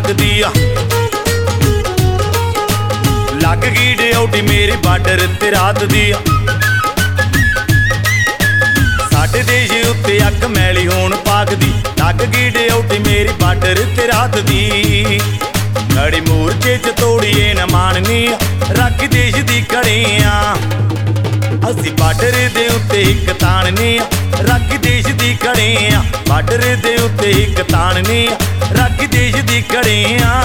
ਲੱਗਦੀ ਆ। ਲੱਗ ਗਈ ਡਿਊਟੀ ਮੇਰੀ ਬਾਰਡਰ ਤੇ ਰਾਤ ਦੀ ਆ। ਸਾਡੇ ਦੇਸ਼ ਉੱਤੇ ਅੱਗ ਮੈਲੀ ਹੋਣ ਪਾਕਦੀ। ਲੱਗ ਗਈ ਡਿਊਟੀ ਮੇਰੀ ਬਾਰਡਰ ਤੇ ਰਾਤ ਦੀ। ਲੜੀ ਮੂਰਚੇ ਚ ਤੋੜੀਏ ਨਾ ਮਾਨਨੀ, ਰੱਖ ਦੇਸ਼ ਦੀ ਕੜੀਆਂ। ਅਸੀਂ ਬਾਰਡਰ ਦੇ ਉੱਤੇ ਇੱਕ ਤਾਣਨੀ, ਰੱਖ ਦੇਸ਼ ਦੀ ਕੜੀਆਂ। ਬਾਰਡਰ ਦੇ ਉੱਤੇ ਇੱਕ ਤਾਣਨੀ, ਰੱਖ ਦੇਸ਼ ਦੀ ਕੜੀਆਂ।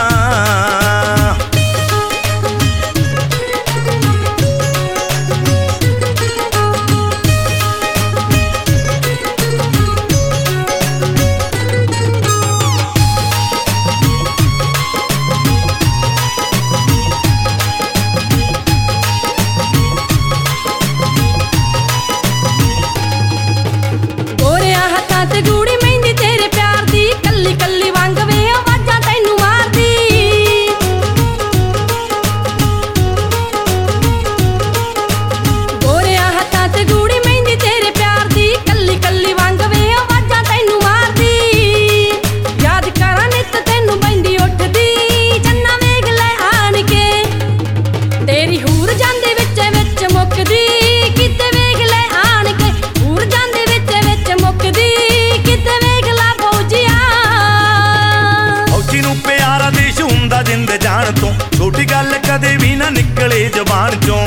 ਜਿੰਦ ਜਾਣ ਤੋਂ ਛੋਟੀ ਗੱਲ ਕਦੇ ਵੀ ਨਾ ਨਿਕਲੇ ਜ਼ਬਾਨ ਚੋਂ।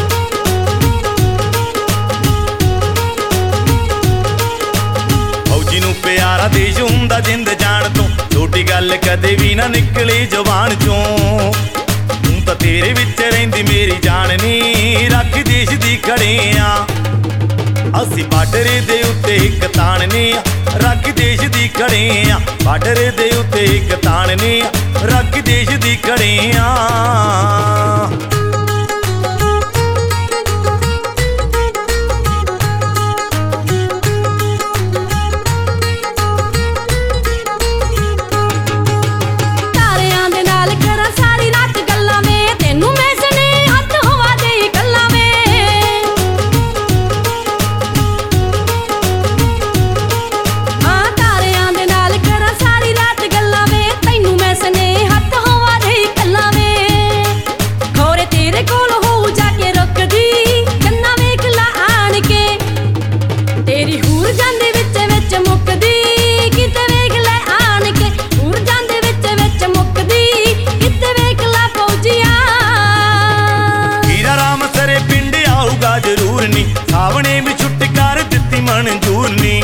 ਫੌਜੀ ਨੂੰ ਪਿਆਰਾ ਦੇਸ਼ ਹੁੰਦਾ ਜਿੰਦ ਜਾਣ ਤੋਂ, ਛੋਟੀ ਗੱਲ ਕਦੇ ਵੀ ਨਾ ਨਿਕਲੇ ਜ਼ਬਾਨ ਚੋਂ। ਤੂੰ ਤਾਂ ਤੇਰੇ ਵਿੱਚ ਰਹਿੰਦੀ ਮੇਰੀ ਜਾਨ ਨੀ, ਰੱਖ ਦੇਸ਼ ਦੀ ਖੜੀਆਂ। ਅਸੀਂ ਬਾਰਡਰ ਦੇ ਉੱਤੇ ਇੱਕ ਤਾਣਨੀ, ਰੱਖ ਦੇਸ਼ ਦੀ ਕੜੀਆਂ। ਬਾਰਡਰ ਦੇ ਉੱਤੇ ਇੱਕ ਤਾਣਨੀ, ਰੱਖ ਦੇਸ਼ ਦੀ ਕੜੀਆਂ। ਜ਼ਰੂਰ ਨੀ ਸਾਵਣੇ ਵੀ ਛੁੱਟੀ ਕਰ ਦਿੱਤੀ ਮਨਜ਼ੂਰ ਨੀ।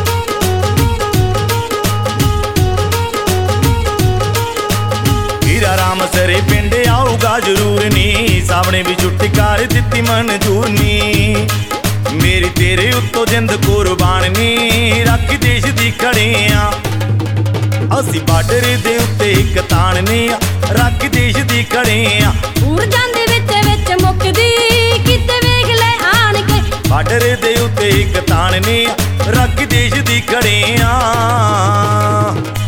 ਹੀਰਾ ਰਾਮ ਸਰੇ ਪਿੰਡ ਆਊਗਾ ਜ਼ਰੂਰ ਨੀ, ਸਾਵਣੇ ਵੀ ਛੁੱਟੀ ਕਰ ਦਿੱਤੀ ਮਨਜ਼ੂਰ ਨੀ। ਮੇਰੀ ਤੇਰੇ ਉੱਤੋਂ ਜਿੰਦ ਕੁਰਬਾਨ ਨੀ, ਰੱਖ ਦੇਸ਼ ਦੀ ਖੜੀਆਂ। ਅਸੀਂ ਬਾਰਡਰ ਦੇ ਉੱਤੇ ਇੱਕ ਤਾਣਨੀ, ਰੱਖ ਦੇਸ਼ ਦੀ ਖੜੀਆਂ। ਊਰਜਾਂ ਦੇ ਵਿੱਚ ਮੁੱਕਦੀ ਕਿਤੇ ਵੇਖ ਲੈ ਆਣ ਕੇ। ਬਾਰਡਰ ਦੇ ਉੱਤੇ ਇੱਕ ਤਾਣਨੀ, ਰੱਖ ਦੇਸ਼ ਦੀ ਖੜੀਆਂ।